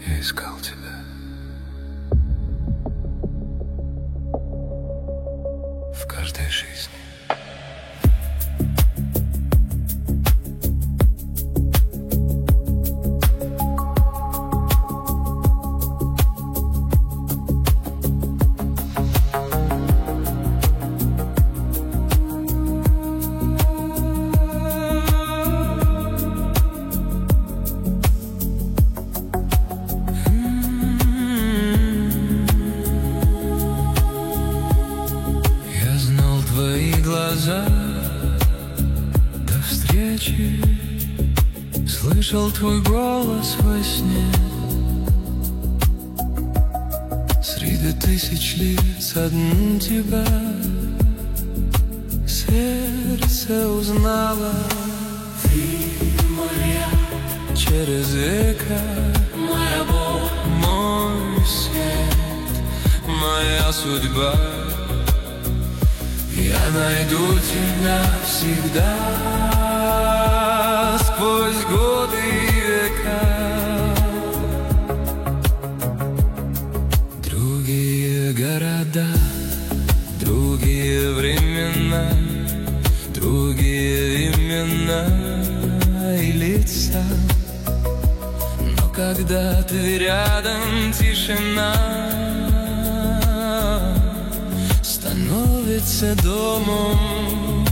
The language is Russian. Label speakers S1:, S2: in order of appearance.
S1: Я искал тебя в каждой жизни. Твои глаза до встречи, слышал твой голос во сне. Среди тысяч лиц одну тебя сердце узнало. Ты моя, через века моя боль, мой свет, моя судьба. Я найду тебя всегда, сквозь годы и века. Другие города, другие времена, другие имена и лица. Но когда ты рядом, тишина становится домом.